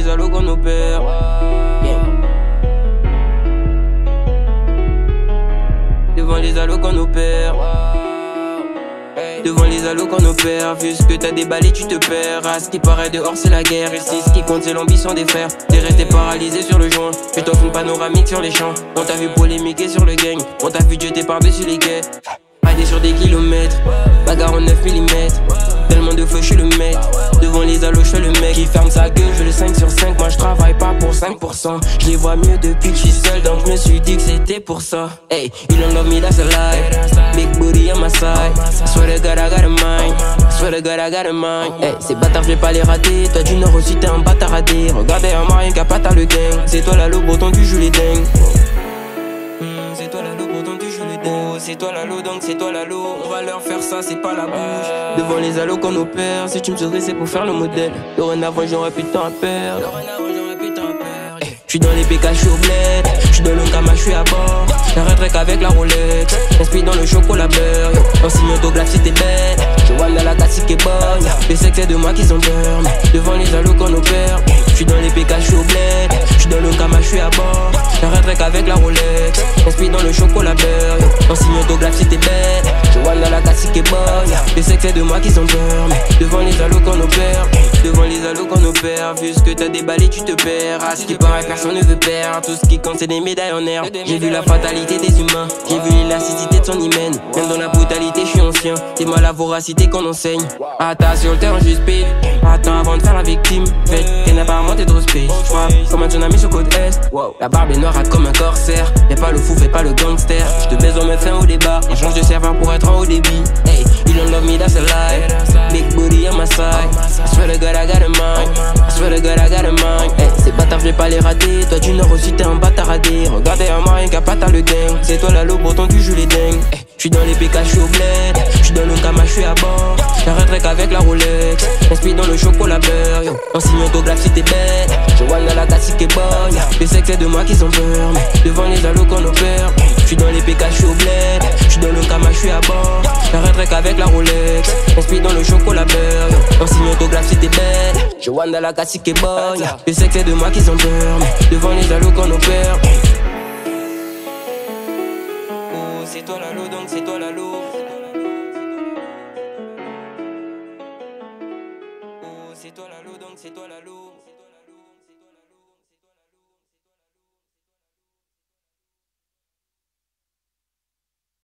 les allos qu'on opère. Devant les allos qu'on opère. Devant les allos qu'on opère. Vu ce que t'as déballé tu te perds. À ce qui paraît dehors c'est la guerre. Ici ce qui compte c'est l'ambition des frères. T'es resté paralysé sur le joint. Je t'offre une panoramique sur les champs. On t'a vu polémiquer sur le gang. On t'a vu jeter par-dessus les quais. Rider sur des kilomètres. Bagarre en 9 mm. Tellement de feu je suis le maître. Devant les allos je fais le mec. Qui ferme sa gueule je le 5 sur 5. Moi je travaille pas pour 5%. Je les vois mieux depuis que je suis seul. Donc je me suis dit que c'était pour ça. Hey, you don't love me that's a lie. Big booty on my side. I swear to God I got a mind. I swear to God I got a mind. Hey, ces bâtards je vais pas les rater. Toi du nord aussi t'es un bâtard raté. Regardez un marien qui a pas le gang. C'est toi la loup breton tu joues les dingues. C'est toi la loup breton tu joues les dingues. Oh, c'est toi la loup donc c'est toi la loup. On va leur faire ça c'est pas la bouche. Devant les allos qu'on opère. Si tu me souris c'est pour faire le modèle. Dorénavant j'aurais plus de temps à perdre. J'suis dans les PK, j'suis au bled. J'suis dans le Kama, j'suis à bord. J'arrêterai qu'avec la Rolex. Inspire dans le chocolat beurre. En signe autographe si t'es bête. Je vois dans la casse qui est bonne. Les sexe c'est de moi qui sont burn. Devant les allos qu'on opère. J'suis dans les PK, j'suis au bled. J'suis dans le Kama, j'suis à bord. J'arrêterai qu'avec la Rolex. Inspire dans le chocolat beurre. En signe autographe si t'es bête. Je vois dans la casse qui est bonne. Les sexe c'est de moi qui sont burn. Devant les allos qu'on opère. Devant les allos qu'on opère. Vu ce que t'as déballé tu te perds. À ce qui paraît personne ne veut perdre. Tout ce qui compte c'est des médailles en herbe. J'ai vu la fatalité des humains. J'ai vu l'élasticité de son hymen. Même dans la brutalité je suis ancien. C'est moi la voracité qu'on enseigne. Attends sur le terrain je speed. Attends avant de faire la victime. Fait qu'elle n'a pas monté trop space. J'vois comme un tsunami sur côte est. La barbe est noire comme un corsaire. Y'a pas le fou fait pas le gangster. J'te baise on met fin au débat. On change de serveur pour être en haut débit. Hey, you don't love me that's a lie. Big booty on my side. I swear to God I got a mind. I swear to God I got a mind. Hey, ces bâtards je vais pas les rater. Toi du nord aussi t'es un bâtard radé. Regardez un marien qui a pas le gang. C'est toi la loup breton tu joues les dingues. Hey, j'suis dans les PK j'suis au bled. J'suis dans le Kama j'suis à bord. J'arrêterai qu'avec la Rolex. Inspire dans le chocolat beurre. En signe autographe si t'es bête. Je vois dans la casse qui est bonne. Les sexe c'est de moi qui sont burn. Devant les allos qu'on opère. J'suis dans les PK j'suis au bled. J'suis dans le Kama j'suis à bord. J'arrêterai qu'avec la Rolex. Inspire dans le chocolat beurre. En signe autographe si t'es bête. Je vois dans la casse qui est bonne. Les sexe c'est de moi qui sont burn. Devant les allos qu'on opère. Oh, c'est toi la loup donc c'est toi la loup. Oh, c'est toi la loup donc c'est toi la loup.